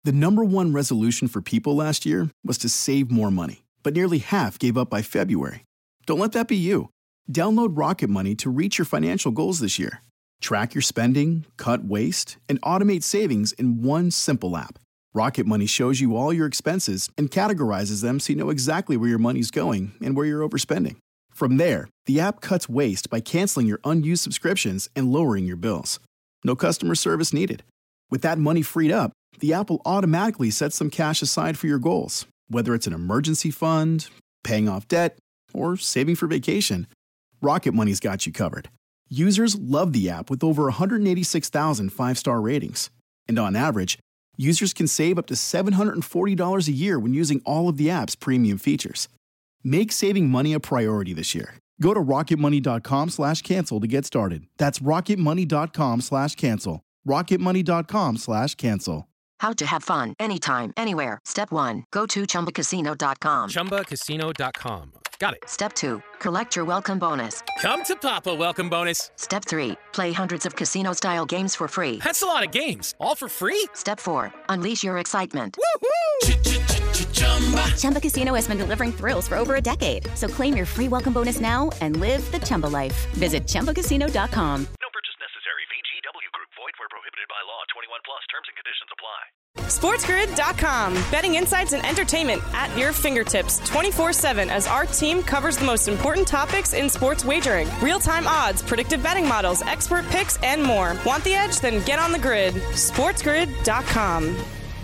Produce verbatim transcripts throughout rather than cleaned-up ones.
The number one resolution for people last year was to save more money, but nearly half gave up by February. Don't let that be you. Download Rocket Money to reach your financial goals this year. Track your spending, cut waste, and automate savings in one simple app. Rocket Money shows you all your expenses and categorizes them so you know exactly where your money's going and where you're overspending. From there, the app cuts waste by canceling your unused subscriptions and lowering your bills. No customer service needed. With that money freed up, the app will automatically set some cash aside for your goals, whether it's an emergency fund, paying off debt, or saving for vacation. Rocket Money's got you covered. Users love the app with over one hundred eighty-six thousand five-star ratings. And on average, users can save up to seven hundred forty dollars a year when using all of the app's premium features. Make saving money a priority this year. Go to rocketmoney.com slash cancel to get started. That's rocketmoney.com slash cancel. rocketmoney.com slash cancel. How to have fun anytime, anywhere. Step one, go to chumba casino dot com. chumba casino dot com. Got it. Step two, collect your welcome bonus. Come to Papa welcome bonus. Step three, play hundreds of casino-style games for free. That's a lot of games, all for free? Step four, unleash your excitement. Chumba. Chumba Casino has been delivering thrills for over a decade. So claim your free welcome bonus now and live the Chumba life. Visit chumba casino dot com. No purchase necessary. V G W Group. Void where prohibited by law. twenty-one plus. Terms and conditions apply. SportsGrid dot com. Betting insights and entertainment at your fingertips twenty-four seven as our team covers the most important topics in sports wagering. Real-time odds, predictive betting models, expert picks, and more. Want the edge? Then get on the grid. SportsGrid dot com.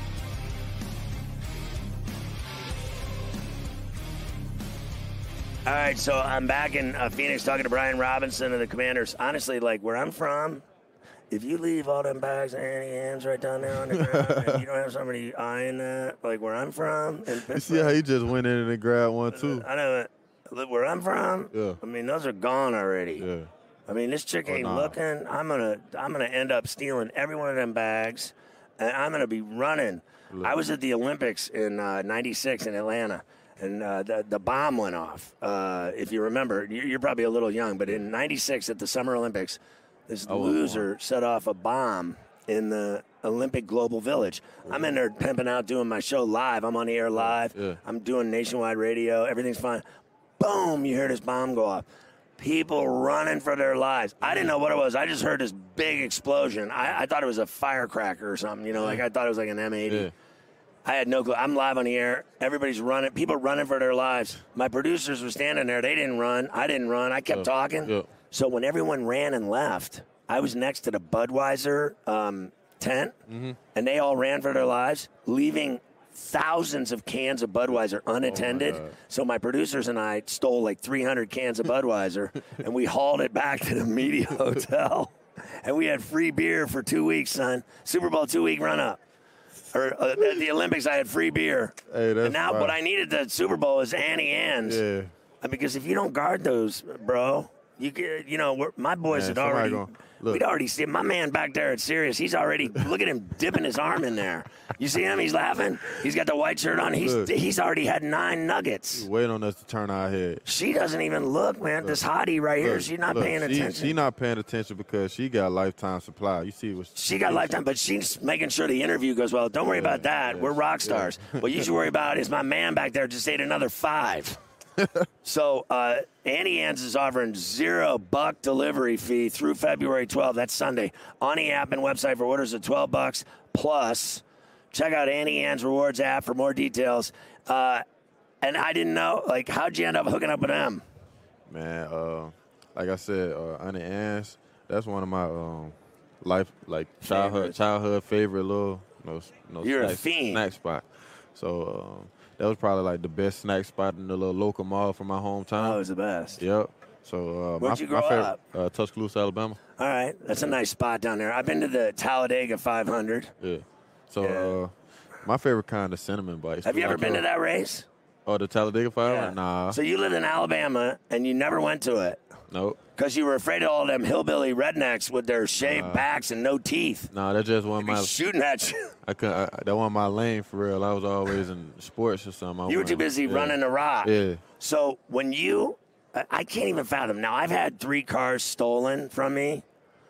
All right, so I'm back in uh, Phoenix talking to Brian Robinson of the Commanders. Honestly, like where I'm from, if you leave all them bags of Annie Ann's right down there on the ground and you don't have somebody eyeing that, like where I'm from. In you see how he just went in and grabbed one, too? I know. Where I'm from, yeah. I mean, those are gone already. Yeah. I mean, this chick ain't oh, nah. looking. I'm gonna, I'm gonna end up stealing every one of them bags, and I'm gonna be running. Look. I was at the Olympics in uh, ninety-six in Atlanta. And uh, the, the bomb went off. Uh, if you remember, you're probably a little young, but in ninety-six at the Summer Olympics, this oh, loser wow. set off a bomb in the Olympic Global Village. I'm in there pimping out, doing my show live. I'm on the air live. Yeah. I'm doing nationwide radio. Everything's fine. Boom, you hear this bomb go off. People running for their lives. I didn't know what it was. I just heard this big explosion. I, I thought it was a firecracker or something. You know, like I thought it was like an M eighty. Yeah. I had no clue. I'm live on the air. Everybody's running. People running for their lives. My producers were standing there. They didn't run. I didn't run. I kept yeah. talking. Yeah. So when everyone ran and left, I was next to the Budweiser um, tent, mm-hmm. and they all ran for their lives, leaving thousands of cans of Budweiser unattended. Oh my so my producers and I stole like three hundred cans of Budweiser, and we hauled it back to the media hotel. And we had free beer for two weeks, son. Super Bowl two-week run-up. Or uh, at the Olympics, I had free beer. Hey, that's and now fine. what I needed at the Super Bowl is Annie Ann's. Yeah. Because if you don't guard those, bro, you get, you know, we're, my boys Man, had already, gonna, look. we'd already seen my man back there at Sirius. He's already, look at him dipping his arm in there. You see him? He's laughing. He's got the white shirt on. He's Look. he's already had nine nuggets. He's waiting on us to turn our head. She doesn't even look, man. Look. This hottie right here, look, she's not look, paying she, attention. She's not paying attention because she got lifetime supply. You see what she got lifetime, but she's making sure the interview goes well. Don't worry yeah, about that. yeah, We're rock stars. Yeah. What you should worry about is my man back there just ate another five. So uh, Annie Ann's is offering zero buck delivery fee through February twelfth. That's Sunday. On the app and website for orders of twelve bucks plus. Check out Annie Ann's Rewards app for more details. Uh, and I didn't know, like, how'd you end up hooking up with them? Man, uh, like I said, uh, Annie Ann's, that's one of my um, life, like childhood, Favorites. childhood favorite little, no, no You're a snack, fiend. snack spot. So um, that was probably like the best snack spot in the little local mall from my hometown. Oh, it was the best. Yep. So uh, Where'd my, you grow my favorite, up? Uh, Tuscaloosa, Alabama. All right. That's a nice spot down there. I've been to the Talladega five hundred. Yeah. So Yeah. Uh, my favorite kind of cinnamon bites. Have you ever like, been uh, to that race? Oh, the Talladega five hundred? Yeah. Nah. So you lived in Alabama and you never went to it Nope. because you were afraid of all them hillbilly rednecks with their shaved Nah. backs and no teeth. Nah, that just wasn't Be my. shooting at you. I couldn't. I, that wasn't my lane for real. I was always in sports or something. I You were too wasn't- busy yeah. running the rock. Yeah. So when you, I I can't even fathom. Now I've had three cars stolen from me.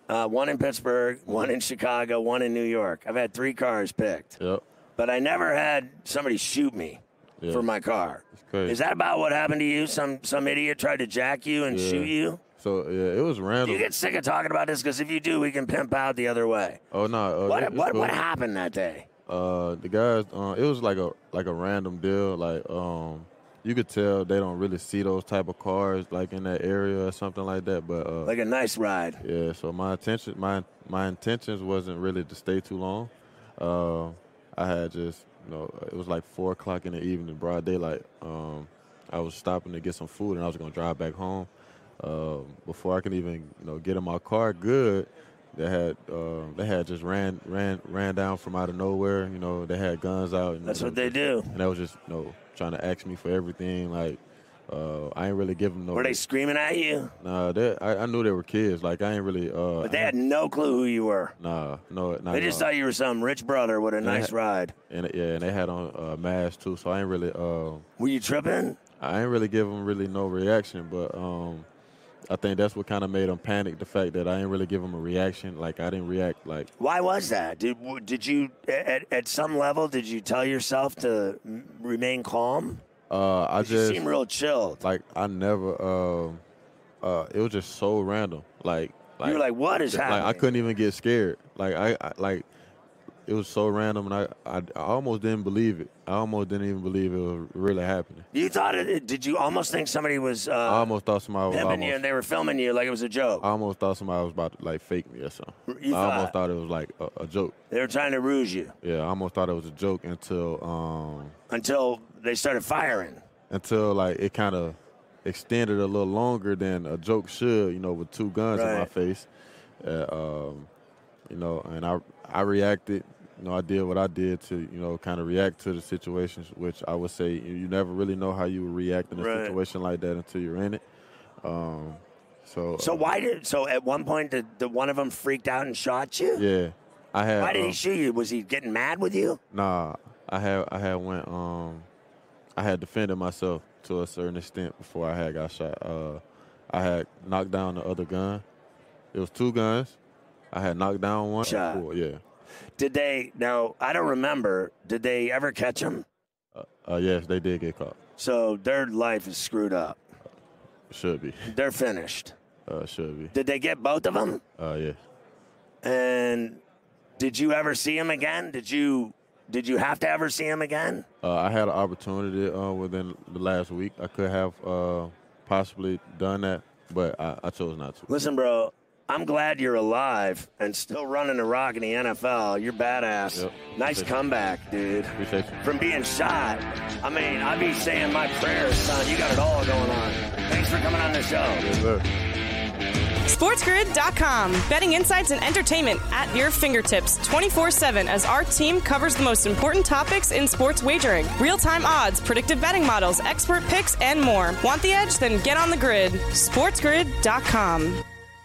uh, one in Pittsburgh, one in Chicago, one in New York. I've had three cars picked. Yep. But I never had somebody shoot me Yeah. for my car. It's crazy. Is that about what happened to you? Some some idiot tried to jack you and Yeah. shoot you? So yeah, it was Do random. you get sick of talking about this? Because if you do, we can pimp out the other way. oh no. Uh, What it- it's what cool. what happened that day? Uh, the guys, uh, it was like a like a random deal. Like, um, you could tell they don't really see those type of cars like in that area or something like that. But uh, Like a nice ride. yeah, so my intention, my my intentions wasn't really to stay too long. Uh, I had just, you know, it was like four o'clock in the evening, broad daylight. Um, I was stopping to get some food, and I was gonna drive back home. Uh, before I could even, you know, get in my car good, they had uh, they had just ran ran ran down from out of nowhere. You know, they had guns out. And That's they what was they just- do. And they was just, you know, trying to ask me for everything. Like, uh, I ain't really give them no. Were they screaming at you? Nah, they, I, I knew they were kids. Like, I ain't really. Uh, But they had no clue who you were. Nah, no, not They at just all. thought you were some rich brother with a And they nice had- ride. And yeah, and they had on uh, masks too. So I ain't really. Uh, Were you tripping? I ain't really give them really no reaction, but um, I think that's what kind of made them panic. The fact that I ain't really give them a reaction. Like, I didn't react. Like, Why was that? Did did you at, at some level did you tell yourself to m- remain calm? uh, I 'Cause you just seem real chilled. like I never. Um, uh, it was just so random. Like, like you were like, "What is like happening?" I couldn't even get scared. Like I, I like it was so random, and I, I I almost didn't believe it. I almost didn't even believe it was really happening. You thought it? Did you almost think somebody was uh, I almost thought somebody was pimping almost, you and they were filming you like it was a joke? I almost thought somebody was about to like fake me or something. You I almost thought- thought it was like a, a joke. They were trying to ruse you Yeah, I almost thought it was a joke until um until they started firing. until like it kind of extended a little longer than a joke should. You know, with two guns in my Right. face. Uh, um, you know, and I I reacted. You know, I did what I did to, you know, kind of react to the situations, which I would say you, you never really know how you would react in a Right. situation like that until you're in it. Um, so, So uh, why did? So at one point, did, did one of them freaked out and shot you? yeah, I had. Why did um, he shoot you? Was he getting mad with you? Nah, I had I had went um, I had defended myself to a certain extent before I had got shot. Uh, I had knocked down the other gun. It was two guns. I had knocked down one. Shot. Cool, yeah. Did they? Now I don't remember. Did they ever catch him? Uh, uh, yes, they did get caught. So their life is screwed up. Should be. They're finished. Uh, should be. Did they get both of them? Uh, yeah. And did you ever see him again? Did you? Did you have to ever see him again? Uh, I had an opportunity uh, within the last week. I could have uh, possibly done that, but I, I chose not to. Listen, bro. I'm glad you're alive and still running the rock in the N F L. You're badass. Yep. Nice Appreciate comeback, dude. Appreciate you. From being shot. I mean, I be saying my prayers, son. You got it all going on. Thanks for coming on the show. Yes, sir. SportsGrid dot com. Betting insights and entertainment at your fingertips twenty-four seven as our team covers the most important topics in sports wagering. Real-time odds, predictive betting models, expert picks, and more. Want the edge? Then get on the grid. SportsGrid dot com.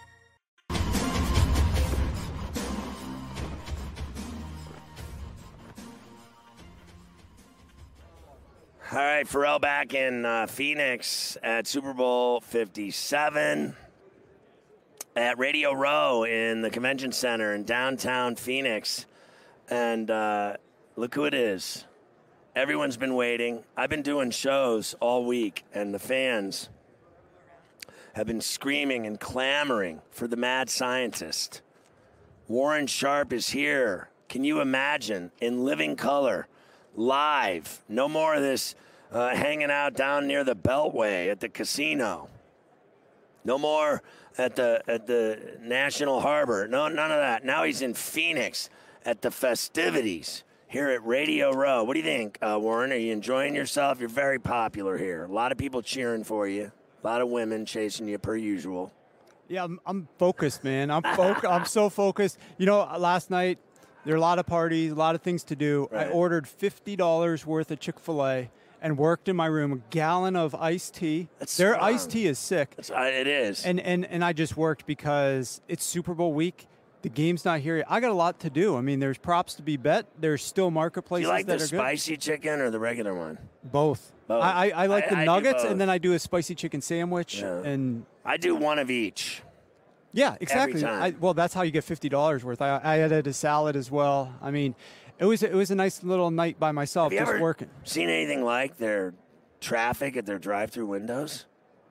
All right, Pharrell back in uh, Phoenix at Super Bowl fifty-seven at Radio Row in the Convention Center in downtown Phoenix. And uh, look who it is. Everyone's been waiting. I've been doing shows all week, and the fans have been screaming and clamoring for the mad scientist. Warren Sharp is here. Can you imagine? In living color. Live. No more of this uh, hanging out down near the Beltway at the casino. No more at the at the National Harbor. No, none of that. Now he's in Phoenix at the festivities here at Radio Row. What do you think, uh, Warren? Are you enjoying yourself? You're very popular here. A lot of people cheering for you. A lot of women chasing you per usual. Yeah, I'm, I'm focused, man. I'm foc- I'm so focused. You know, last night, there are a lot of parties, a lot of things to do. Right. I ordered fifty dollars worth of Chick-fil-A and worked in my room, a gallon of iced tea. That's Their strong. iced tea is sick. That's, uh, it is. And, and, and I just worked because it's Super Bowl week. The game's not here yet. I got a lot to do. I mean, there's props to be bet. There's still do marketplaces you like that the are spicy chicken or the regular one? good. Both. Both. I, I, I like I- the I do nuggets, both. and then I do a spicy chicken sandwich. Yeah. And I do one of each. Yeah, exactly. Every time. I, well, that's how you get fifty dollars worth. I, I added a salad as well. I mean, it was it was a nice little night by myself, Have you just ever working. Seen anything like their traffic at their drive-through windows?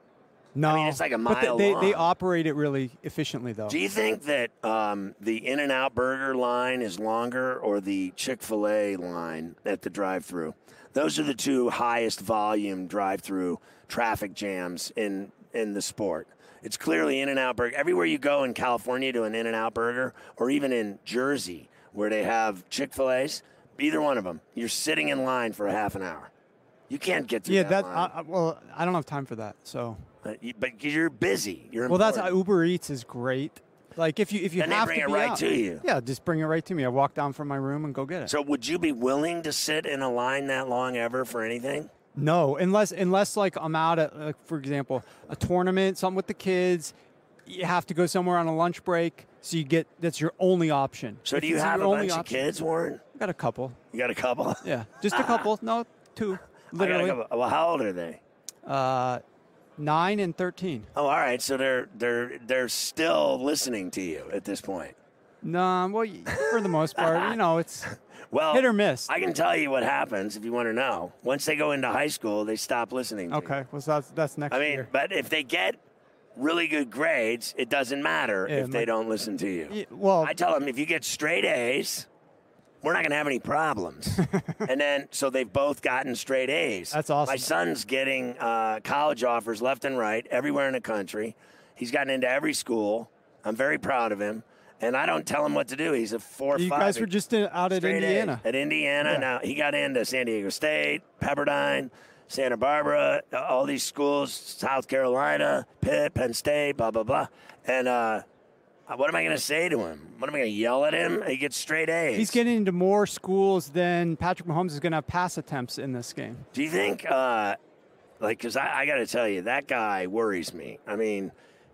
No, I mean, it's like a mile but they, long. they, they operate it really efficiently, though. Do you think that um, the In-N-Out Burger line is longer or the Chick-fil-A line at the drive-through? Those are the two highest volume drive-through traffic jams in, in the sport. It's clearly In-N-Out Burger. Everywhere you go in California to an In-N-Out Burger, or even in Jersey where they have Chick-fil-A's, either one of them, you're sitting in line for a half an hour. You can't get through yeah, that, that. line. I, well, I don't have time for that. So. Uh, you, but you're busy. You're well, that's important. Uber Eats is great. Like if you if you Then they have bring to it be right out, to you. Yeah, just bring it right to me. I walk down from my room and go get it. So would you be willing to sit in a line that long ever for anything? No, unless unless like I'm out at, like, for example, a tournament, something with the kids. You have to go somewhere on a lunch break, so you get that's your only option. So If do you it's have a your only bunch of option- kids, Warren? I got a couple. You got a couple? Yeah, just a couple. No, two. I got a Literally. couple. Well, how old are they? Uh, nine and thirteen. Oh, all right. So they're they're they're still listening to you at this point. No, well, y- for the most part, you know, it's Well, hit or miss. I can tell you what happens if you want to know. Once they go into high school, they stop listening to you. Okay, well, so that's that's next I mean, year. but if they get really good grades, it doesn't matter Yeah, if they my- don't listen to you. Yeah, well, I tell them if you get straight A's, we're not going to have any problems. And then, so they've both gotten straight A's. That's awesome. My son's getting uh, college offers left and right, everywhere in the country. He's gotten into every school. I'm very proud of him. And I don't tell him what to do. He's a four or you five. guys were just in, out at straight Indiana. A. At Indiana. Yeah. Now, he got into San Diego State, Pepperdine, Santa Barbara, all these schools, South Carolina, Pitt, Penn State, blah, blah, blah. And uh, what am I going to say to him? What am I going to yell at him? He gets straight A's. He's getting into more schools than Patrick Mahomes is going to have pass attempts in this game. Do you think, uh, like, because I, I got to tell you, that guy worries me. I mean,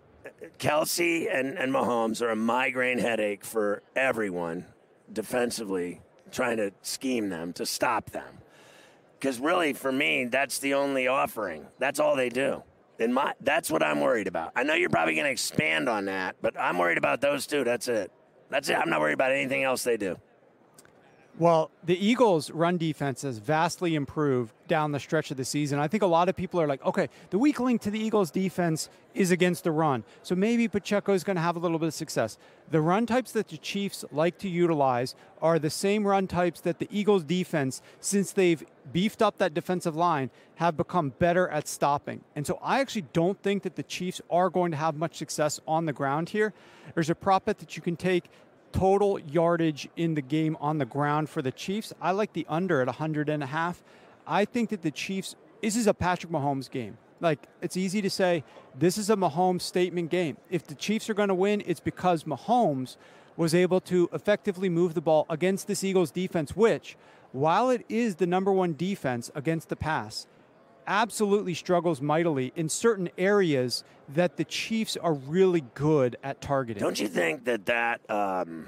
Kelsey and, and Mahomes are a migraine headache for everyone defensively, trying to scheme them to stop them. Because really, for me, that's the only offering. That's all they do. In my, that's what I'm worried about. I know you're probably going to expand on that, but I'm worried about those two. That's it. That's it. I'm not worried about anything else they do. Well, the Eagles' run defense has vastly improved down the stretch of the season. I think a lot of people are like, okay, the weak link to the Eagles' defense is against the run. So maybe Pacheco is going to have a little bit of success. The run types that the Chiefs like to utilize are the same run types that the Eagles' defense, since they've beefed up that defensive line, have become better at stopping. And so I actually don't think that the Chiefs are going to have much success on the ground here. There's a prop bet that you can take. Total yardage in the game on the ground for the Chiefs. I like the under at one hundred and a half. I think that the Chiefs, this is a Patrick Mahomes game. Like, it's easy to say this is a Mahomes statement game. If the Chiefs are going to win, it's because Mahomes was able to effectively move the ball against this Eagles defense, which, while it is the number one defense against the pass, absolutely struggles mightily in certain areas that the Chiefs are really good at targeting. Don't you think that that, um,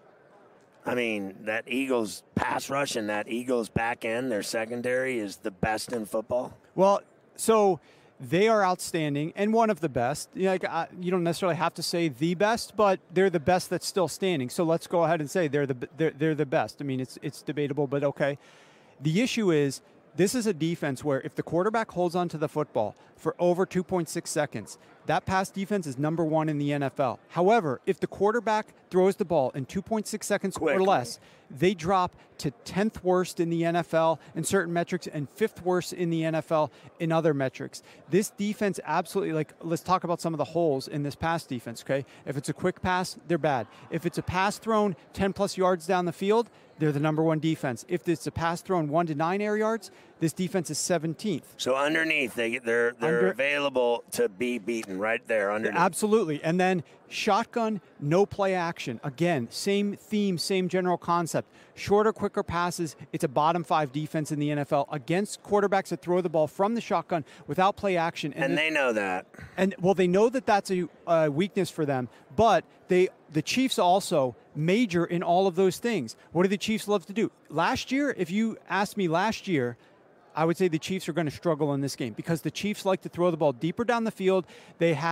I mean, that Eagles pass rush and that Eagles back end, their secondary, is the best in football? Well, so they are outstanding and one of the best. You know, like, I, you don't necessarily have to say the best, but they're the best that's still standing. So let's go ahead and say they're the they're, they're the best. I mean, it's it's debatable, but okay. The issue is, this is a defense where if the quarterback holds onto the football for over two point six seconds, that pass defense is number one in the N F L. However, if the quarterback throws the ball in two point six seconds Quickly. or less, they drop to tenth worst in the N F L in certain metrics and fifth worst in the N F L in other metrics. This defense absolutely, like, let's talk about some of the holes in this pass defense, okay? If it's a quick pass, they're bad. If it's a pass thrown ten plus yards down the field, they're the number one defense. If it's a pass thrown one to nine air yards, this defense is seventeenth. So underneath, they, they're they're Under- available to be beaten right there underneath. Absolutely. And then shotgun, no play action. Again, same theme, same general concept. Shorter, quicker passes. It's a bottom five defense in the N F L against quarterbacks that throw the ball from the shotgun without play action. And, and they know that. And, well, they know that that's a uh, weakness for them, but they the Chiefs also major in all of those things. What do the Chiefs love to do? Last year, if you asked me last year, I would say the Chiefs are going to struggle in this game because the Chiefs like to throw the ball deeper down the field. They had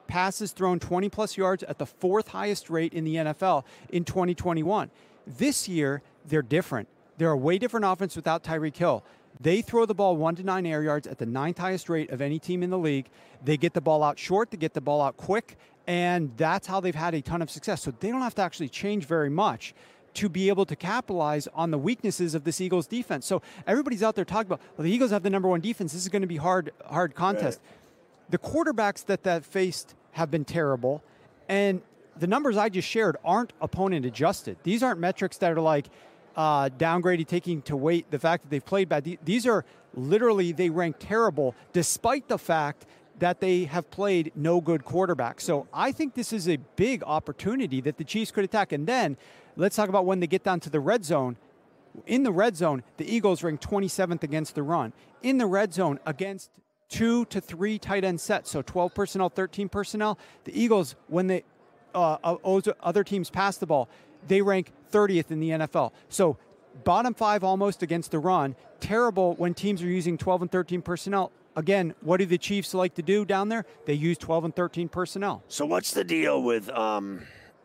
passes thrown twenty-plus yards at the fourth highest rate in the N F L in twenty twenty-one. This year, they're different. They're a way different offense without Tyreek Hill. They throw the ball one to nine air yards at the ninth highest rate of any team in the league. They get the ball out short, they get the ball out quick, and that's how they've had a ton of success. So they don't have to actually change very much to be able to capitalize on the weaknesses of this Eagles defense. So everybody's out there talking about, well, the Eagles have the number one defense. This is going to be hard, hard contest. Right. The quarterbacks that that faced have been terrible, and the numbers I just shared aren't opponent adjusted. These aren't metrics that are like uh, downgraded, taking to weight the fact that they've played bad. These are literally, they rank terrible despite the fact that they have played no good quarterback. So I think this is a big opportunity that the Chiefs could attack. And then let's talk about when they get down to the red zone. In the red zone, the Eagles rank twenty-seventh against the run. In the red zone against two to three tight end sets, so twelve personnel, thirteen personnel, the Eagles, when they uh, other teams pass the ball, they rank thirtieth in the N F L. So bottom five almost against the run, terrible when teams are using twelve and thirteen personnel. Again, what do the Chiefs like to do down there? They use twelve and thirteen personnel. So what's the deal with, um,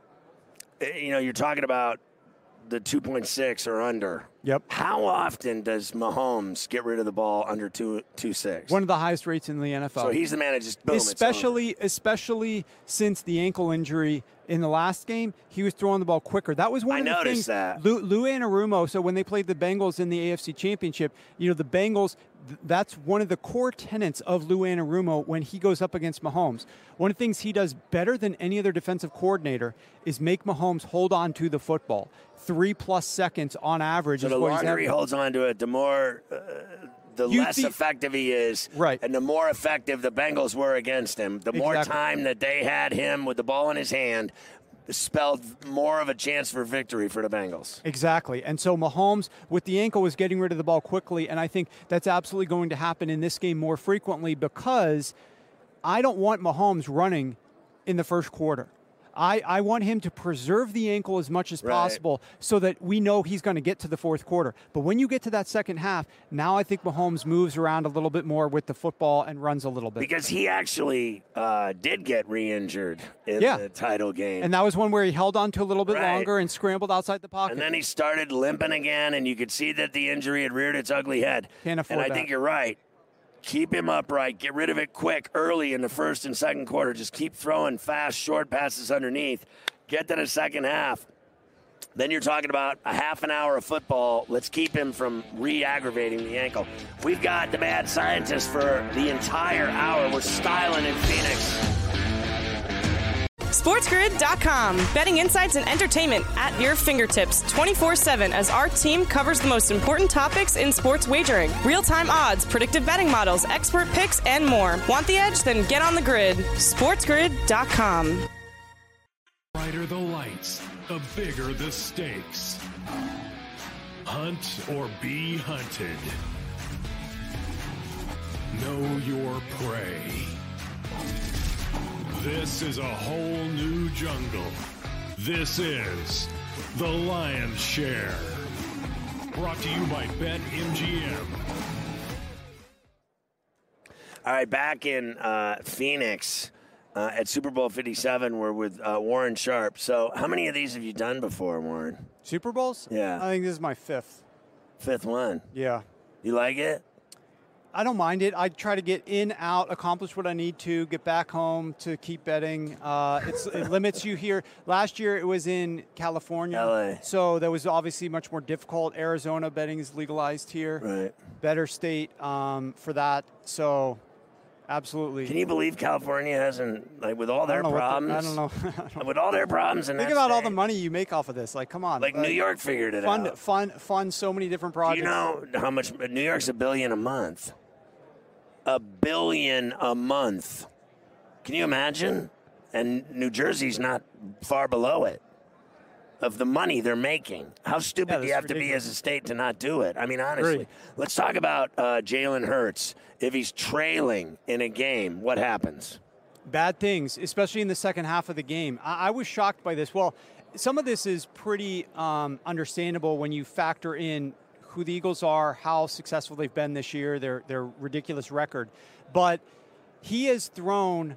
you know, you're talking about the two point six or under. Yep. How often does Mahomes get rid of the ball under two two six? One of the highest rates in the N F L. So he's the man that just boom. Especially, especially since the ankle injury in the last game, he was throwing the ball quicker. That was one I of the noticed things. that. Lou, Lou Anarumo. So when they played the Bengals in the A F C Championship, you know the Bengals. Th- that's one of the core tenets of Lou Anarumo when he goes up against Mahomes. One of the things he does better than any other defensive coordinator is make Mahomes hold on to the football. Three plus seconds on average. So is the what he's longer he holds on to it, the more, uh, the You less think- effective he is. Right. And the more effective the Bengals were against him. The more Exactly. time that they had him with the ball in his hand spelled more of a chance for victory for the Bengals. Exactly. And so Mahomes, with the ankle, was getting rid of the ball quickly, and I think that's absolutely going to happen in this game more frequently because I don't want Mahomes running in the first quarter. I, I want him to preserve the ankle as much as Right. possible so that we know he's going to get to the fourth quarter. But when you get to that second half, now I think Mahomes moves around a little bit more with the football and runs a little bit. Because he actually uh, did get re-injured in Yeah. the title game. And that was one where he held on to a little bit Right. longer and scrambled outside the pocket. And then he started limping again, and you could see that the injury had reared its ugly head. Can't afford and I that. think you're right. Keep him upright. Get rid of it quick, early in the first and second quarter. Just keep throwing fast, short passes underneath. Get to the second half. Then you're talking about a half an hour of football. Let's keep him from re-aggravating the ankle. We've got the mad scientist for the entire hour. We're styling in Phoenix. SportsGrid dot com. Betting insights and entertainment at your fingertips twenty-four seven as our team covers the most important topics in sports wagering. Real-time odds, predictive betting models, expert picks, and more. Want the edge? Then get on the grid. SportsGrid dot com. The brighter the lights, the bigger the stakes. Hunt or be hunted. Know your prey. This is a whole new jungle. This is The Lion's Share. Brought to you by BetMGM. All right, back in uh, Phoenix uh, at Super Bowl fifty-seven, we're with uh, Warren Sharp. So how many of these have you done before, Warren? Super Bowls? Yeah. I think this is my fifth. Fifth one. Yeah. You like it? I don't mind it. I try to get in, out, accomplish what I need to, get back home to keep betting. Uh, it's, it limits you here. Last year it was in California. L A. So that was obviously much more difficult. Arizona betting is legalized here. Right. Better state um, for that. So absolutely. Can you believe California hasn't, like, with all I their don't know what the- problems? I don't know. I don't know. With all their problems in Think that about all state, the money you make off of this. Like, come on. Like New York figured it fund, out. Fund, fund so many different Do projects. you know how much? New York's a billion a month. A billion a month. Can you imagine? And New Jersey's not far below it. Of the money they're making. How stupid Yeah, do you that's have to be ridiculous. as a state to not do it? I mean, honestly. Agreed. Let's talk about uh, Jalen Hurts. If he's trailing in a game, what happens? Bad things, especially in the second half of the game. I, I was shocked by this. Well, some of this is pretty um, understandable when you factor in who the Eagles are, how successful they've been this year, their their ridiculous record. But he has thrown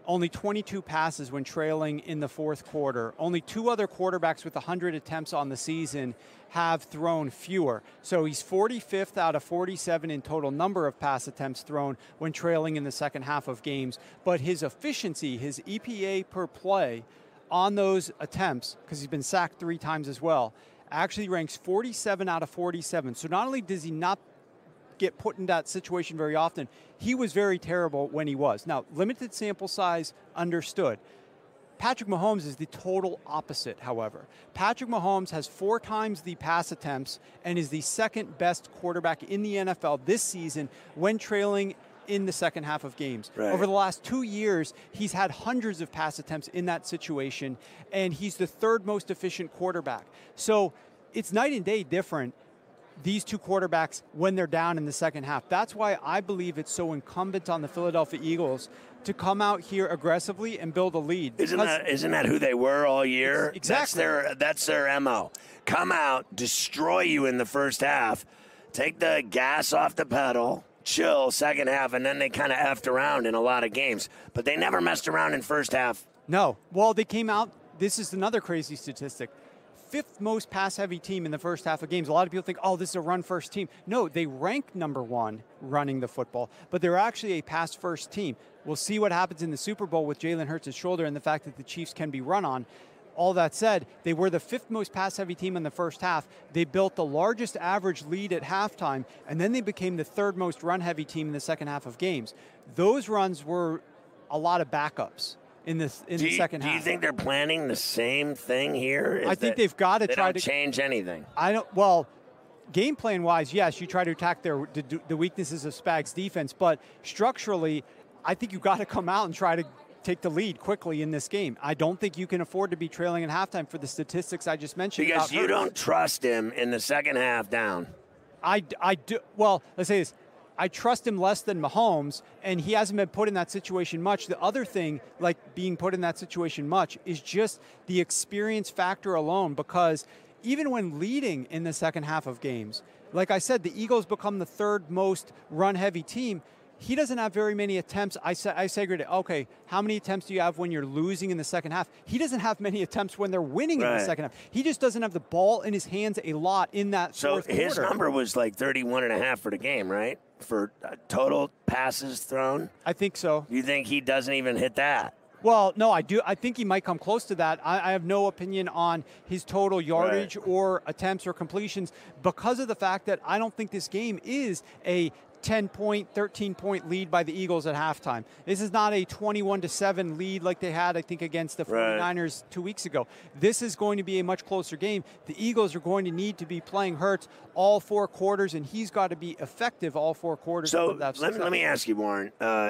only twenty-two passes when trailing in the fourth quarter. Only two other quarterbacks with one hundred attempts on the season have thrown fewer. So he's forty-fifth out of forty-seven in total number of pass attempts thrown when trailing in the second half of games. But his efficiency, his E P A per play on those attempts, because he's been sacked three times as well, actually ranks forty-seven out of forty-seven. So not only does he not get put in that situation very often, he was very terrible when he was. Now, limited sample size, understood. Patrick Mahomes is the total opposite, however. Patrick Mahomes has four times the pass attempts and is the second best quarterback in the N F L this season when trailing in the second half of games. Right. Over the last two years, he's had hundreds of pass attempts in that situation, and he's the third most efficient quarterback. So it's night and day different, these two quarterbacks, when they're down in the second half. That's why I believe it's so incumbent on the Philadelphia Eagles to come out here aggressively and build a lead. Isn't that, isn't that who they were all year? Exactly. That's their, that's their M O. Come out, destroy you in the first half, take the gas off the pedal, chill second half, and then they kind of effed around in a lot of games. But they never messed around in first half. No. Well, they came out, this is another crazy statistic. Fifth most pass-heavy team in the first half of games. A lot of people think, oh, this is a run-first team. No, they rank number one running the football, but they're actually a pass-first team. We'll see what happens in the Super Bowl with Jalen Hurts' shoulder and the fact that the Chiefs can be run on. All that said, they were the fifth most pass-heavy team in the first half. They built the largest average lead at halftime, and then they became the third most run-heavy team in the second half of games. Those runs were a lot of backups in the in do the you, second do half. you think they're planning the same thing here? Is I think that they've got to they try don't to change anything. I don't. Well, game plan wise, yes, you try to attack their the, the weaknesses of Spags' defense, but structurally, I think you've got to come out and try to take the lead quickly in this game. I don't think you can afford to be trailing at halftime for the statistics I just mentioned. Because about you Hurts. don't trust him in the second half down. I, I do. Well, let's say this. I trust him less than Mahomes, and he hasn't been put in that situation much. The other thing, like being put in that situation much, is just the experience factor alone, because even when leading in the second half of games, like I said, the Eagles become the third most run-heavy team. He doesn't have very many attempts. I, I segregated, okay, how many attempts do you have when you're losing in the second half? He doesn't have many attempts when they're winning right. in the second half. He just doesn't have the ball in his hands a lot in that so fourth quarter. So his number was like thirty-one and a half for the game, right? For uh, total passes thrown? I think so. You think he doesn't even hit that? Well, no, I do. I think he might come close to that. I, I have no opinion on his total yardage right. or attempts or completions because of the fact that I don't think this game is a ten-point, thirteen-point lead by the Eagles at halftime. This is not a twenty-one to seven lead like they had, I think, against the forty-niners right. two weeks ago. This is going to be a much closer game. The Eagles are going to need to be playing Hurts all four quarters, and he's got to be effective all four quarters. So let me, let me ask you, Warren. Uh,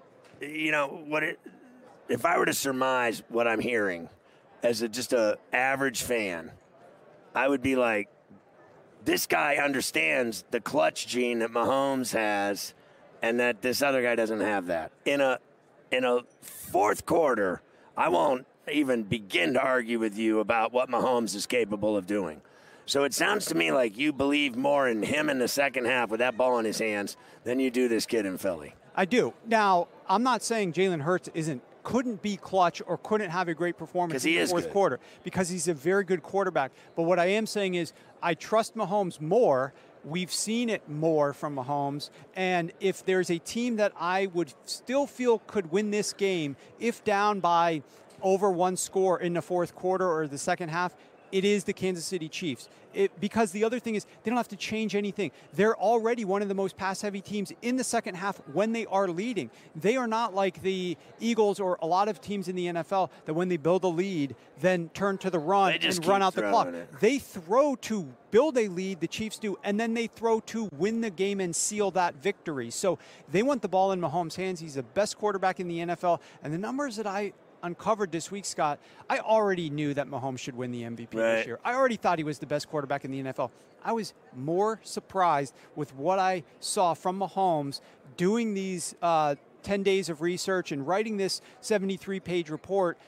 you know, what it, if I were to surmise what I'm hearing as a, just a average fan, I would be like, this guy understands the clutch gene that Mahomes has and that this other guy doesn't have that. In a in a fourth quarter, I won't even begin to argue with you about what Mahomes is capable of doing. So it sounds to me like you believe more in him in the second half with that ball in his hands than you do this kid in Philly. I do. Now, I'm not saying Jalen Hurts isn't couldn't be clutch or couldn't have a great performance in the fourth good. quarter because he's a very good quarterback. But what I am saying is I trust Mahomes more. We've seen it more from Mahomes. And if there's a team that I would still feel could win this game, if down by over one score in the fourth quarter or the second half, it is the Kansas City Chiefs. It, because the other thing is they don't have to change anything. They're already one of the most pass-heavy teams in the second half when they are leading. They are not like the Eagles or a lot of teams in the N F L that when they build a lead, then turn to the run and run out the clock. It. They throw to build a lead, the Chiefs do, and then they throw to win the game and seal that victory. So they want the ball in Mahomes' hands. He's the best quarterback in the N F L. And the numbers that I uncovered this week, Scott, I already knew that Mahomes should win the M V P right. this year. I already thought he was the best quarterback in the N F L. I was more surprised with what I saw from Mahomes doing these uh, ten days of research and writing this seventy-three page report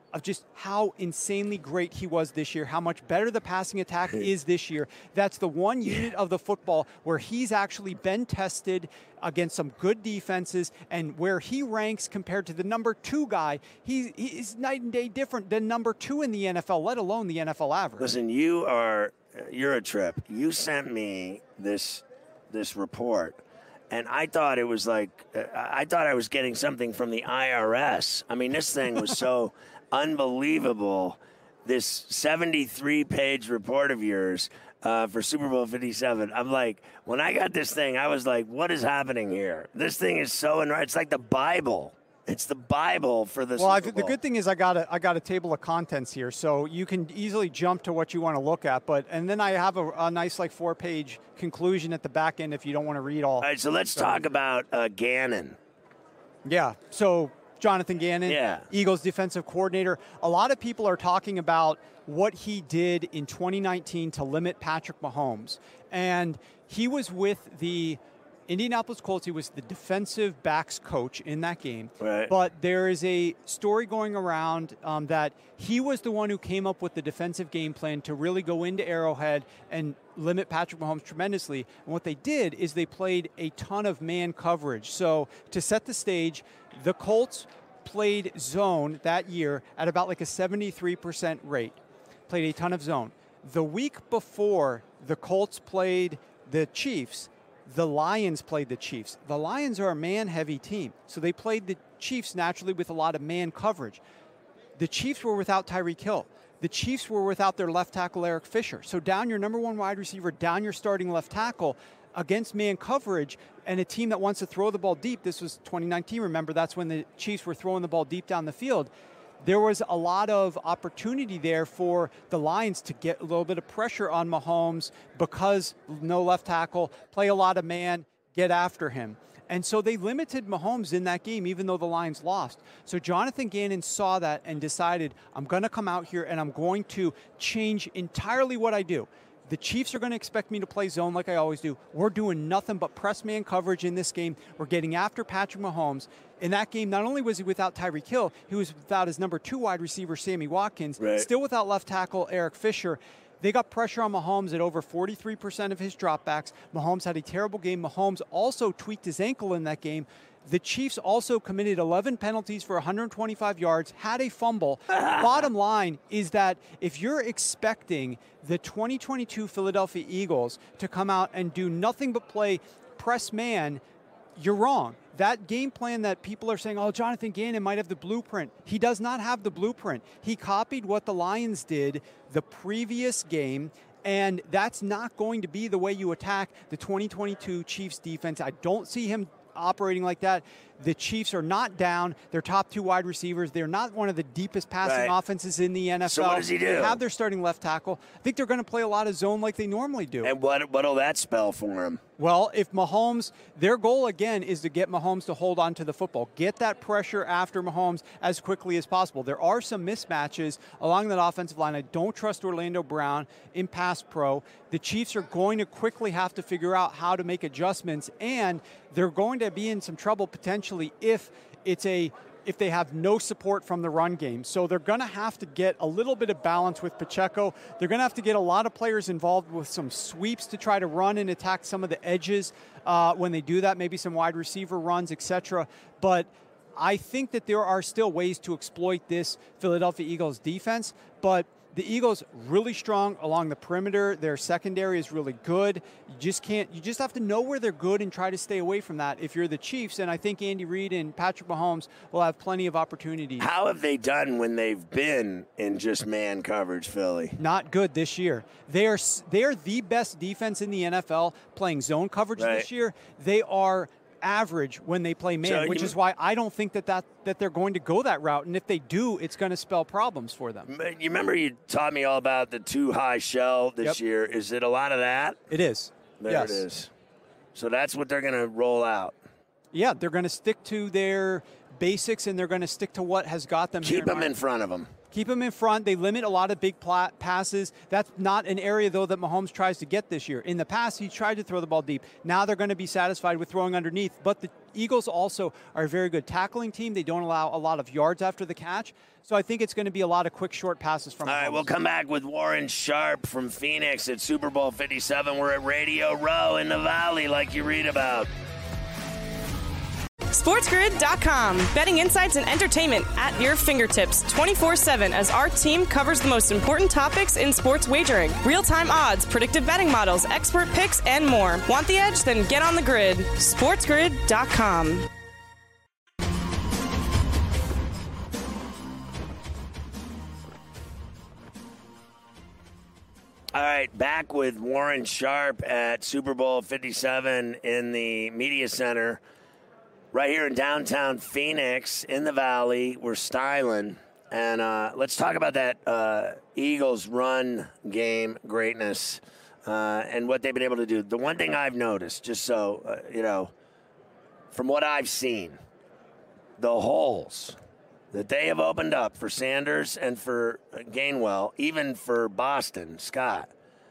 of just how insanely great he was this year, how much better the passing attack is this year. That's the one unit of the football where he's actually been tested against some good defenses, and where he ranks compared to the number two guy, he, he's night and day different than number two in the N F L, let alone the N F L average. Listen, you are, you're a trip. You sent me this, this report. And I thought it was like, uh, I thought I was getting something from the I R S. I mean, this thing was so unbelievable. This seventy-three page report of yours uh, for Super Bowl fifty-seven. I'm like, when I got this thing, I was like, what is happening here? This thing is so, enri- it's like the Bible. It's the Bible for the well, Super Bowl. The good thing is I got a I got a table of contents here, so you can easily jump to what you want to look at. But and then I have a, a nice like four page conclusion at the back end if you don't want to read all. All right, so let's so, talk about uh, Gannon. Yeah. So Jonathan Gannon, yeah. Eagles defensive coordinator. A lot of people are talking about what he did in twenty nineteen to limit Patrick Mahomes, and he was with the Indianapolis Colts. He was the defensive backs coach in that game. Right. But there is a story going around um, that he was the one who came up with the defensive game plan to really go into Arrowhead and limit Patrick Mahomes tremendously. And what they did is they played a ton of man coverage. So to set the stage, the Colts played zone that year at about like a seventy-three percent rate. Played a ton of zone. The week before the Colts played the Chiefs, the Lions played the Chiefs. The Lions are a man-heavy team, so they played the Chiefs naturally with a lot of man coverage. The Chiefs were without Tyreek Hill. The Chiefs were without their left tackle, Eric Fisher. So down your number one wide receiver, down your starting left tackle against man coverage, and a team that wants to throw the ball deep. This was twenty nineteen, remember, that's when the Chiefs were throwing the ball deep down the field. There was a lot of opportunity there for the Lions to get a little bit of pressure on Mahomes because no left tackle, play a lot of man, get after him. And so they limited Mahomes in that game, even though the Lions lost. So Jonathan Gannon saw that and decided, I'm going to come out here and I'm going to change entirely what I do. The Chiefs are going to expect me to play zone like I always do. We're doing nothing but press man coverage in this game. We're getting after Patrick Mahomes. In that game, not only was he without Tyreek Hill, he was without his number two wide receiver, Sammy Watkins, right. Still without left tackle, Eric Fisher. They got pressure on Mahomes at over forty-three percent of his dropbacks. Mahomes had a terrible game. Mahomes also tweaked his ankle in that game. The Chiefs also committed eleven penalties for one hundred twenty-five yards, had a fumble. Bottom line is that if you're expecting the twenty twenty-two Philadelphia Eagles to come out and do nothing but play press man, you're wrong. That game plan that people are saying, oh, Jonathan Gannon might have the blueprint. He does not have the blueprint. He copied what the Lions did the previous game, and that's not going to be the way you attack the twenty twenty-two Chiefs defense. I don't see him operating like that. The Chiefs are not down. Their top two wide receivers. They're not one of the deepest passing right. offenses in the N F L. So what does he do? They have their starting left tackle. I think they're going to play a lot of zone like they normally do. And what what'll that spell for him? Well, if Mahomes, their goal again is to get Mahomes to hold on to the football, get that pressure after Mahomes as quickly as possible. There are some mismatches along that offensive line. I don't trust Orlando Brown in pass pro. The Chiefs are going to quickly have to figure out how to make adjustments, and they're going to be in some trouble potentially if it's a if they have no support from the run game. So they're going to have to get a little bit of balance with Pacheco. They're going to have to get a lot of players involved with some sweeps to try to run and attack some of the edges uh, when they do that, maybe some wide receiver runs, et cetera. But I think that there are still ways to exploit this Philadelphia Eagles defense, but the Eagles really strong along the perimeter. Their secondary is really good. You just can't. You just have to know where they're good and try to stay away from that if you're the Chiefs. And I think Andy Reid and Patrick Mahomes will have plenty of opportunities. How have they done when they've been in just man coverage, Philly? Not good this year. They are they are the best defense in the N F L playing zone coverage right. this year. They are average when they play man, so which you, is why I don't think that, that that they're going to go that route. And if they do, it's going to spell problems for them. You remember you taught me all about the too high shell this yep. year. Is it a lot of that? It is. There yes. it is. So that's what they're going to roll out. Yeah, they're going to stick to their basics, and they're going to stick to what has got them Keep here them in front of them. Keep them in front. They limit a lot of big pla- passes. That's not an area, though, that Mahomes tries to get this year. In the past, he tried to throw the ball deep. Now they're going to be satisfied with throwing underneath. But the Eagles also are a very good tackling team. They don't allow a lot of yards after the catch. So I think it's going to be a lot of quick, short passes from Mahomes. All right, we'll come back with Warren Sharp from Phoenix at Super Bowl fifty-seven. We're at Radio Row in the Valley, like you read about. SportsGrid dot com. Betting insights and entertainment at your fingertips twenty-four seven as our team covers the most important topics in sports wagering. Real-time odds, predictive betting models, expert picks, and more. Want the edge? Then get on the grid. SportsGrid dot com. All right, back with Warren Sharp at Super Bowl fifty-seven in the Media Center. Right here in downtown Phoenix, in the Valley, we're styling. And uh, let's talk about that uh, Eagles run game greatness uh, and what they've been able to do. The one thing I've noticed, just so, uh, you know, from what I've seen, the holes that they have opened up for Sanders and for Gainwell, even for Boston, Scott,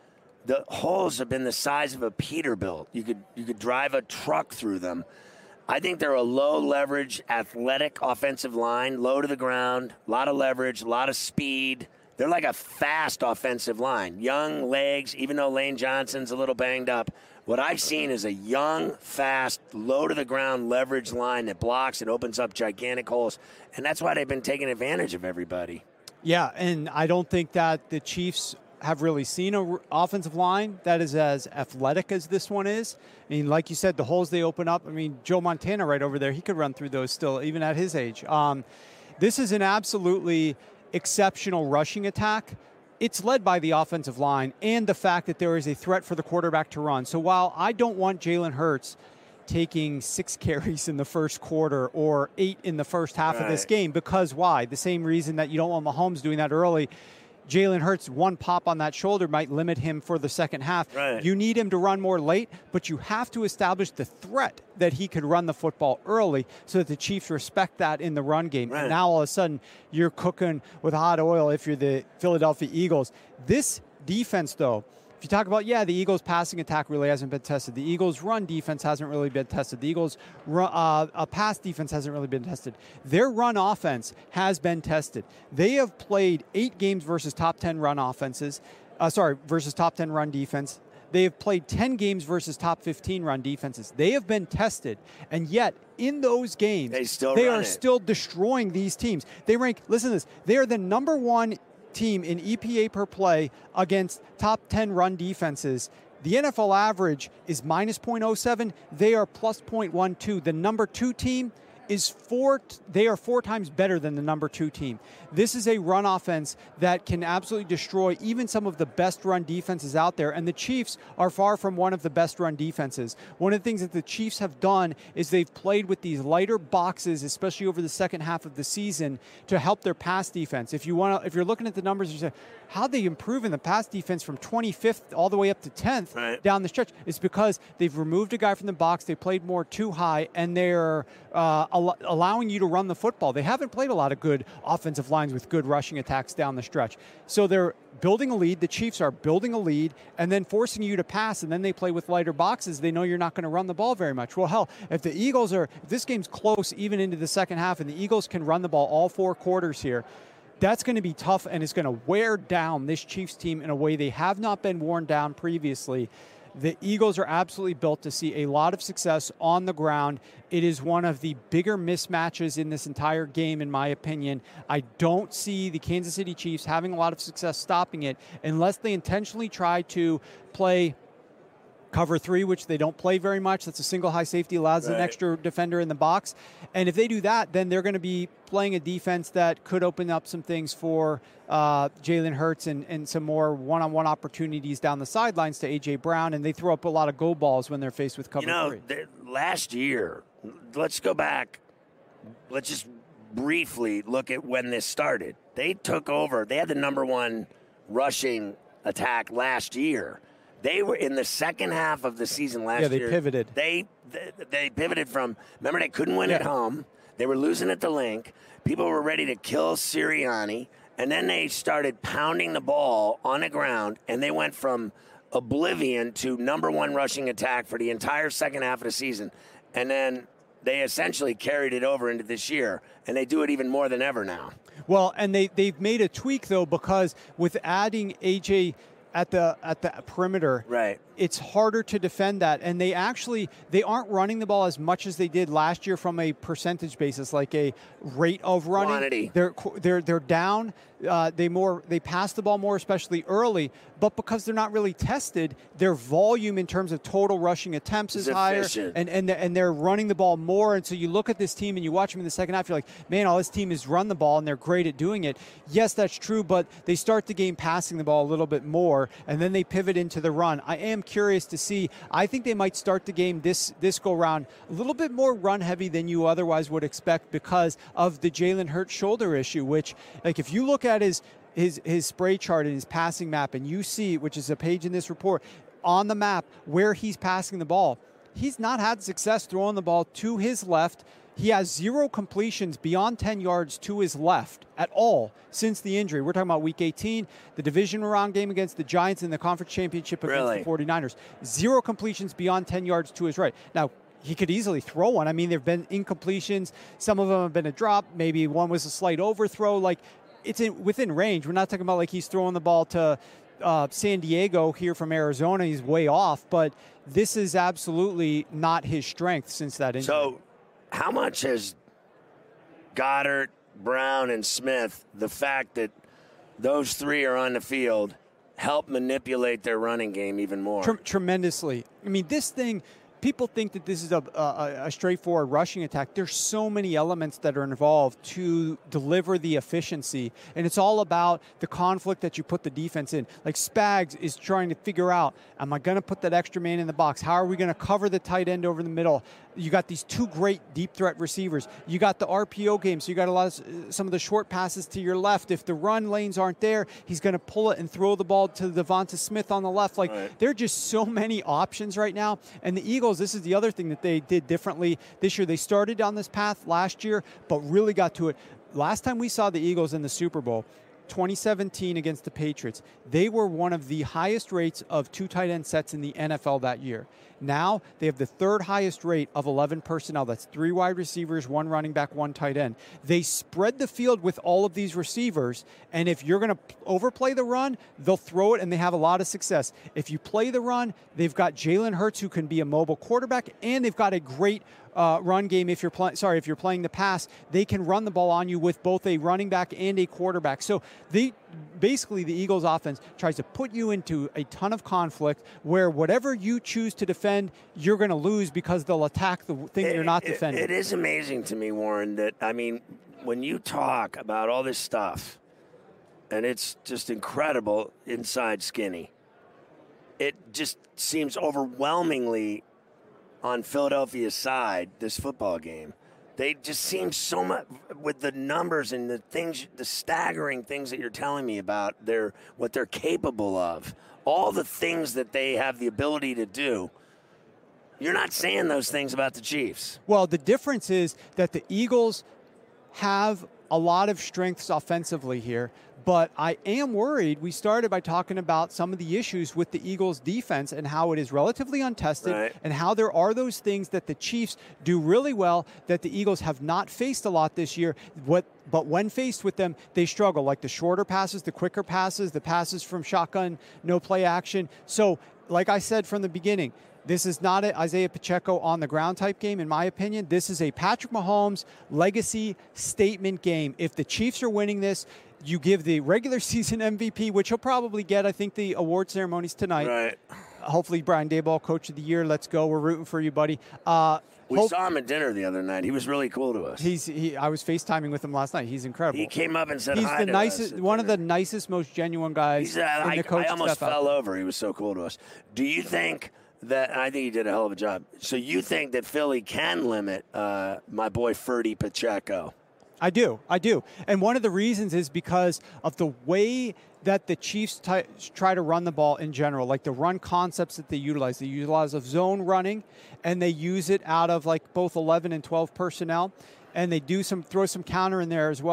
the holes have been the size of a Peterbilt. You could you could drive a truck through them. I think they're a low-leverage, athletic offensive line, low to the ground, a lot of leverage, a lot of speed. They're like a fast offensive line. Young legs, even though Lane Johnson's a little banged up. What I've seen is a young, fast, low-to-the-ground leverage line that blocks and opens up gigantic holes. And that's why they've been taking advantage of everybody. Yeah, and I don't think that the Chiefs have really seen an offensive line that is as athletic as this one is. I mean, like you said, the holes they open up, I mean, Joe Montana right over there, he could run through those still, even at his age. Um, this is an absolutely exceptional rushing attack. It's led by the offensive line and the fact that there is a threat for the quarterback to run. So while I don't want Jalen Hurts taking six carries in the first quarter or eight in the first half right. of this game, because why? The same reason that you don't want Mahomes doing that early. Jalen Hurts, one pop on that shoulder might limit him for the second half. Right. You need him to run more late, but you have to establish the threat that he could run the football early so that the Chiefs respect that in the run game. Right. And now all of a sudden you're cooking with hot oil if you're the Philadelphia Eagles. This defense, though, if you talk about, yeah, the Eagles' passing attack really hasn't been tested. The Eagles' run defense hasn't really been tested. The Eagles' run, uh, uh, pass defense hasn't really been tested. Their run offense has been tested. They have played eight games versus top ten run offenses. Uh, sorry, versus top ten run defense. They have played ten games versus top fifteen run defenses. They have been tested, and yet in those games, they, still they run are it. still destroying these teams. They rank, listen to this, they are the number one team in E P A per play against top ten run defenses. The N F L average is minus zero point zero seven. They are plus zero point one two. The number two team is four. They are four times better than the number two team. This is a run offense that can absolutely destroy even some of the best run defenses out there, and the Chiefs are far from one of the best run defenses. One of the things that the Chiefs have done is they've played with these lighter boxes, especially over the second half of the season, to help their pass defense. If you want to, if you're looking at the numbers, you say, how they improve in the pass defense from twenty-fifth all the way up to tenth right. down the stretch. It's because they've removed a guy from the box, they played more too high, and they're uh, al- allowing you to run the football. They haven't played a lot of good offensive lines with good rushing attacks down the stretch. So they're building a lead. The Chiefs are building a lead and then forcing you to pass, and then they play with lighter boxes. They know you're not going to run the ball very much. Well, hell, if the Eagles are, if this game's close even into the second half and the Eagles can run the ball all four quarters here, that's going to be tough, and it's going to wear down this Chiefs team in a way they have not been worn down previously. The Eagles are absolutely built to see a lot of success on the ground. It is one of the bigger mismatches in this entire game, in my opinion. I don't see the Kansas City Chiefs having a lot of success stopping it unless they intentionally try to play cover three, which they don't play very much. That's a single high safety, allows right. an extra defender in the box. And if they do that, then they're going to be playing a defense that could open up some things for uh, Jalen Hurts and, and some more one-on-one opportunities down the sidelines to A J. Brown. And they throw up a lot of go balls when they're faced with cover you know, three. The, last year, let's go back. Let's just briefly look at when this started. They took over. They had the number one rushing attack last year. They were in the second half of the season last year. Yeah, they year, pivoted. They, they they pivoted from, remember, they couldn't win yeah. at home. They were losing at the Link. People were ready to kill Sirianni. And then they started pounding the ball on the ground, and they went from oblivion to number one rushing attack for the entire second half of the season. And then they essentially carried it over into this year, and they do it even more than ever now. Well, and they, they've made a tweak, though, because with adding A J at the at the perimeter, right, it's harder to defend that. And they actually, they aren't running the ball as much as they did last year from a percentage basis, like a rate of running. Quantity. They're, they're, they're down. Uh, they more they pass the ball more, especially early, but because they're not really tested, their volume in terms of total rushing attempts is higher, and and they're, and they're running the ball more. And so you look at this team and you watch them in the second half, you're like, man, all this team is run the ball and they're great at doing it. Yes, that's true, but they start the game passing the ball a little bit more, and then they pivot into the run. I am curious to see. I think they might start the game this this go round a little bit more run heavy than you otherwise would expect because of the Jalen Hurts shoulder issue. Which, like, if you look at his his his spray chart and his passing map, and you see, which is a page in this report, on the map where he's passing the ball, he's not had success throwing the ball to his left. He has zero completions beyond ten yards to his left at all since the injury. We're talking about week eighteen, the division round game against the Giants in the conference championship against really? the forty-niners. Zero completions beyond ten yards to his right. Now, he could easily throw one. I mean, there have been incompletions. Some of them have been a drop. Maybe one was a slight overthrow. Like, it's in, within range. We're not talking about like he's throwing the ball to uh, San Diego here from Arizona. He's way off. But this is absolutely not his strength since that injury. So how much has Goddard, Brown, and Smith, the fact that those three are on the field, help manipulate their running game even more? Trem- tremendously. I mean, this thing, people think that this is a, a, a straightforward rushing attack. There's so many elements that are involved to deliver the efficiency, and it's all about the conflict that you put the defense in. Like Spags is trying to figure out, am I going to put that extra man in the box? How are we going to cover the tight end over the middle? You got these two great deep threat receivers. You got the R P O game, so you got a lot of some of the short passes to your left. If the run lanes aren't there, he's going to pull it and throw the ball to Devonta Smith on the left. Like, right. There are just so many options right now. And the Eagles, this is the other thing that they did differently this year. They started on this path last year, but really got to it. Last time we saw the Eagles in the Super Bowl, twenty seventeen against the Patriots, they were one of the highest rates of two tight end sets in the N F L that year. Now they have the third highest rate of eleven personnel. That's three wide receivers, one running back, one tight end. They spread the field with all of these receivers, and if you're going to overplay the run, they'll throw it, and they have a lot of success. If you play the run, they've got Jalen Hurts, who can be a mobile quarterback, and they've got a great Uh, run game. If you're playing, sorry, if you're playing the pass, they can run the ball on you with both a running back and a quarterback. So they basically, the Eagles offense tries to put you into a ton of conflict where whatever you choose to defend, you're going to lose because they'll attack the thing it, you're not it, defending. It is amazing to me, Warren, that, I mean, when you talk about all this stuff, and it's just incredible inside Skinny, it just seems overwhelmingly on Philadelphia's side, this football game. They just seem so much, with the numbers and the things, the staggering things that you're telling me about their what they're capable of, all the things that they have the ability to do. You're not saying those things about the Chiefs. Well, the difference is that the Eagles have a lot of strengths offensively here, but I am worried. We started by talking about some of the issues with the Eagles' defense and how it is relatively untested, right, and how there are those things that the Chiefs do really well that the Eagles have not faced a lot this year. What, but when faced with them, they struggle, like the shorter passes, the quicker passes, the passes from shotgun, no play action. So, like I said from the beginning, this is not an Isaiah Pacheco on the ground type game, in my opinion. This is a Patrick Mahomes legacy statement game. If the Chiefs are winning this, you give the regular season M V P, which he'll probably get. I think the award ceremony's tonight. Right. Hopefully, Brian Daboll, Coach of the Year. Let's go. We're rooting for you, buddy. Uh, we hope- saw him at dinner the other night. He was really cool to us. He's. He, I was FaceTiming with him last night. He's incredible. He came up and said He's hi the to nicest, us one of the nicest, most genuine guys He's, uh, in I, the coaching I almost staff out fell there. over. He was so cool to us. Do you think that, I think he did a hell of a job. So you think that Philly can limit uh, my boy Ferdy Pacheco? I do. I do. And one of the reasons is because of the way that the Chiefs t- try to run the ball in general, like the run concepts that they utilize. They utilize of zone running, and they use it out of like both eleven and twelve personnel, and they do some throw some counter in there as well.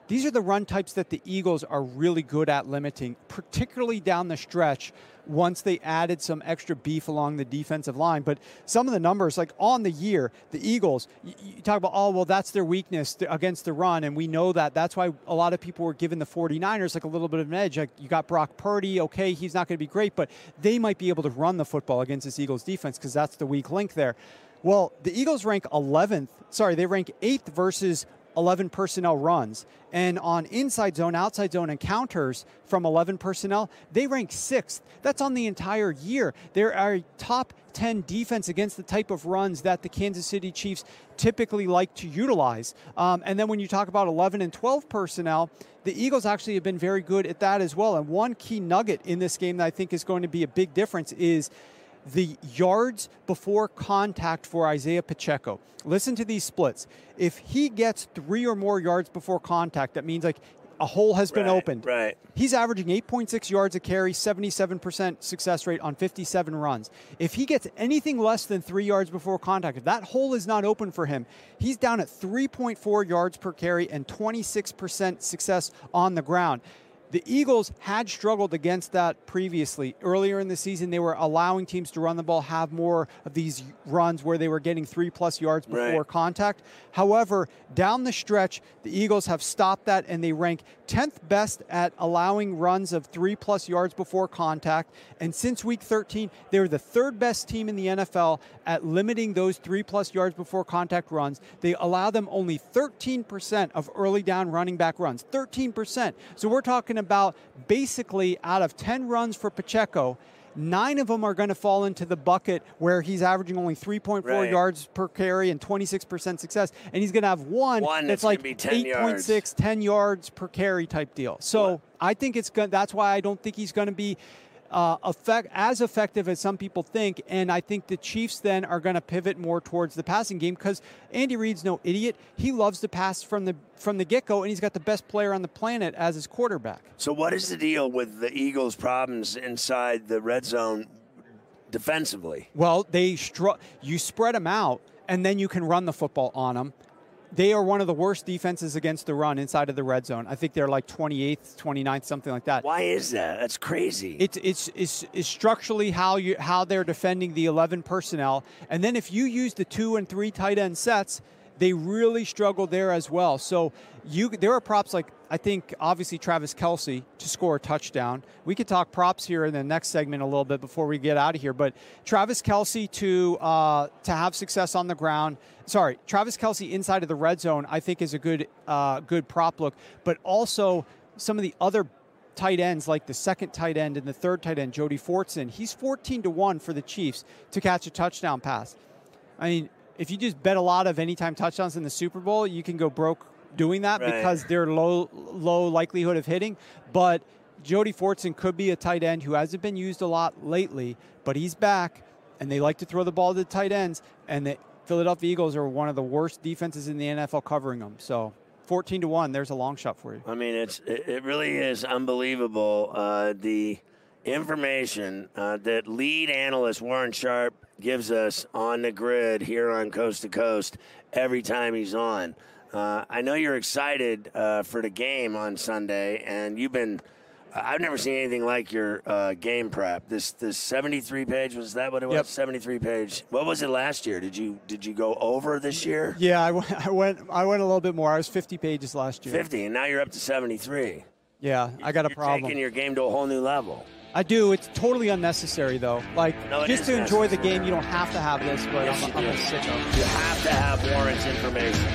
these are the run types that the Eagles are really good at limiting, particularly down the stretch once they added some extra beef along the defensive line. But some of the numbers, like on the year, the Eagles, you, you talk about, oh, well, that's their weakness against the run, and we know that. That's why a lot of people were giving the 49ers like a little bit of an edge. Like, you got Brock Purdy, okay, he's not going to be great, but they might be able to run the football against this Eagles defense because that's the weak link there. Well, the Eagles rank eleventh, sorry, they rank eighth versus eleven personnel runs. And on inside zone, outside zone encounters from eleven personnel, they rank sixth. That's on the entire year. They're a top ten defense against the type of runs that the Kansas City Chiefs typically like to utilize. Um, and then when you talk about eleven and twelve personnel, the Eagles actually have been very good at that as well. And one key nugget in this game that I think is going to be a big difference is the yards before contact for Isaiah Pacheco. Listen to these splits. If he gets three or more yards before contact, that means like a hole has been right, opened. Right. He's averaging eight point six yards a carry, seventy-seven percent success rate on fifty-seven runs. If he gets anything less than three yards before contact, if that hole is not open for him, he's down at three point four yards per carry and twenty-six percent success on the ground. The Eagles had struggled against that previously. Earlier in the season, they were allowing teams to run the ball, have more of these runs where they were getting three-plus yards before right. contact. However, down the stretch, the Eagles have stopped that, and they rank tenth best at allowing runs of three-plus yards before contact. And since week thirteen, they're the third best team in the N F L at limiting those three-plus yards before contact runs. They allow them only thirteen percent of early down running back runs. thirteen percent. So we're talking about basically out of ten runs for Pacheco, nine of them are going to fall into the bucket where he's averaging only three point four right. yards per carry and twenty-six percent success. And he's going to have one, one that's, that's like eight point six, ten yards per carry type deal. So what? I think it's good. That's why I don't think he's going to be Uh, effect, as effective as some people think, and I think the Chiefs then are going to pivot more towards the passing game because Andy Reid's no idiot. He loves to pass from the from the get-go, and he's got the best player on the planet as his quarterback. So what is the deal with the Eagles' problems inside the red zone defensively? Well, they stru- you spread them out, and then you can run the football on them. They are one of the worst defenses against the run inside of the red zone. I think they're like twenty-eighth, twenty-ninth, something like that. Why is that? That's crazy. It's it's it's, it's structurally how you how they're defending the eleven personnel, and then if you use the two and three tight end sets, they really struggle there as well. So you there are props like I think obviously Travis Kelce to score a touchdown. We could talk props here in the next segment a little bit before we get out of here. But Travis Kelce to uh, to have success on the ground. Sorry, Travis Kelce inside of the red zone I think is a good uh, good prop look. But also some of the other tight ends like the second tight end and the third tight end, Jody Fortson. He's fourteen to one for the Chiefs to catch a touchdown pass. I mean, if you just bet a lot of anytime touchdowns in the Super Bowl, you can go broke doing that right. because they're low low likelihood of hitting. But Jody Fortson could be a tight end who hasn't been used a lot lately, but he's back, and they like to throw the ball to the tight ends, and the Philadelphia Eagles are one of the worst defenses in the N F L covering them. So fourteen to one, there's a long shot for you. I mean, it's it really is unbelievable. Uh, the information uh, that lead analyst Warren Sharp gives us on the grid here on Coast to Coast every time he's on. Uh, I know you're excited uh, for the game on Sunday, and you've been – I've never seen anything like your uh, game prep. This this seventy-three page, was that what it was? Yep. seventy-three page. What was it last year? Did you did you go over this year? Yeah, I went, I went I went a little bit more. I was fifty pages last year. fifty, and now you're up to seventy-three. Yeah, I got a you're problem. Taking your game to a whole new level. I do. It's totally unnecessary, though. Like, no, just to enjoy the necessary. game, you don't have to have this, but Yes, I'm, you I'm do. a sicko. You have to have Warren's information.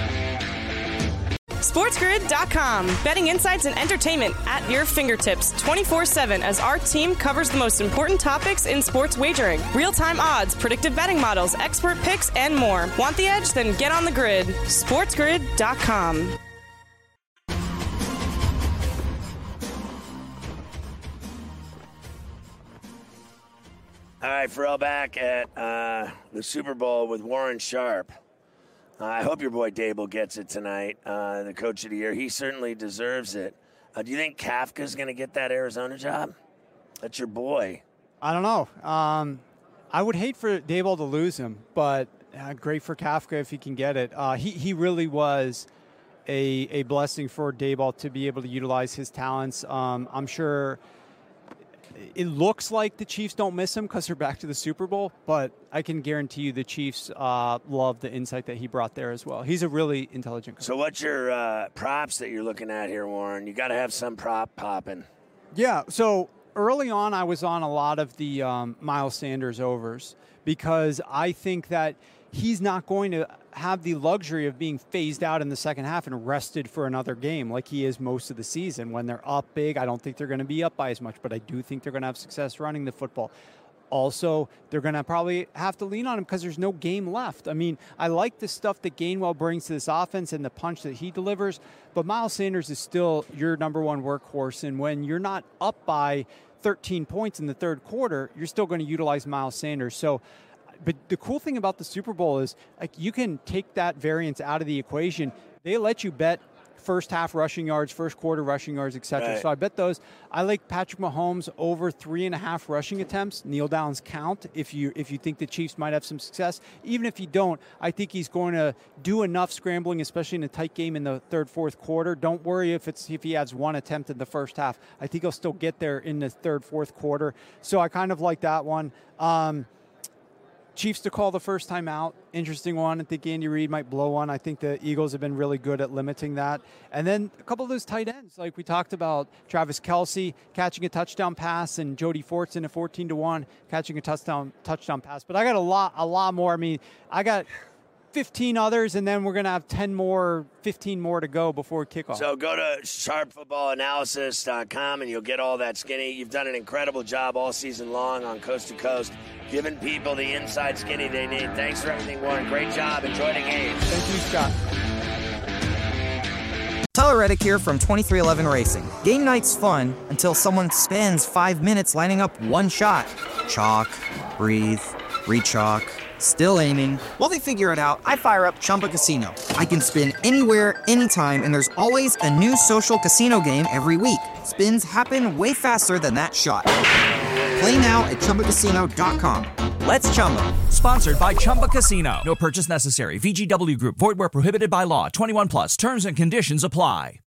SportsGrid dot com. Betting insights and entertainment at your fingertips twenty-four seven as our team covers the most important topics in sports wagering. Real-time odds, predictive betting models, expert picks, and more. Want the edge? Then get on the grid. SportsGrid dot com. All right, Pharrell back at uh, the Super Bowl with Warren Sharp. Uh, I hope your boy Dable gets it tonight, uh, the coach of the year. He certainly deserves it. Uh, do you think Kafka's going to get that Arizona job? That's your boy. I don't know. Um, I would hate for Dable to lose him, but uh, great for Kafka if he can get it. Uh, he, he really was a, a blessing for Daboll to be able to utilize his talents. Um, I'm sure it looks like the Chiefs don't miss him because they're back to the Super Bowl, but I can guarantee you the Chiefs uh, love the insight that he brought there as well. He's a really intelligent coach. So what's your uh, props that you're looking at here, Warren? You got to have some prop popping. Yeah, so early on I was on a lot of the um, Miles Sanders overs because I think that he's not going to have the luxury of being phased out in the second half and rested for another game like he is most of the season. When they're up big, I don't think they're going to be up by as much, but I do think they're going to have success running the football. Also, they're going to probably have to lean on him because there's no game left. I mean, I like the stuff that Gainwell brings to this offense and the punch that he delivers, but Miles Sanders is still your number one workhorse, and when you're not up by thirteen points in the third quarter, you're still going to utilize Miles Sanders. So, but the cool thing about the Super Bowl is like you can take that variance out of the equation. They let you bet first half rushing yards, first quarter rushing yards, et cetera. Right. So I bet those. I like Patrick Mahomes over three and a half rushing attempts. Kneel downs count if you if you think the Chiefs might have some success. Even if you don't, I think he's going to do enough scrambling, especially in a tight game in the third, fourth quarter. Don't worry if it's if he adds one attempt in the first half. I think he'll still get there in the third, fourth quarter. So I kind of like that one. Um, Chiefs to call the first time out. Interesting one. I think Andy Reid might blow one. I think the Eagles have been really good at limiting that. And then a couple of those tight ends, like we talked about, Travis Kelce catching a touchdown pass and Jody Fortson at fourteen to one catching a touchdown touchdown pass. But I got a lot, a lot more. I mean, I got fifteen others, and then we're going to have ten more, fifteen more to go before kickoff. So go to sharp football analysis dot com and you'll get all that skinny. You've done an incredible job all season long on Coast to Coast, giving people the inside skinny they need. Thanks for everything, Warren. Great job. Enjoy the game. Thank you, Scott. Tyler Reddick here from twenty-three eleven Racing. Game night's fun until someone spends five minutes lining up one shot. Chalk, breathe, re-chalk, still aiming. While they figure it out, I fire up Chumba Casino. I can spin anywhere, anytime, and there's always a new social casino game every week. Spins happen way faster than that shot. Play now at Chumba Casino dot com. Let's Chumba. Sponsored by Chumba Casino. No purchase necessary. V G W Group. Void where prohibited by law. twenty-one plus. Terms and conditions apply.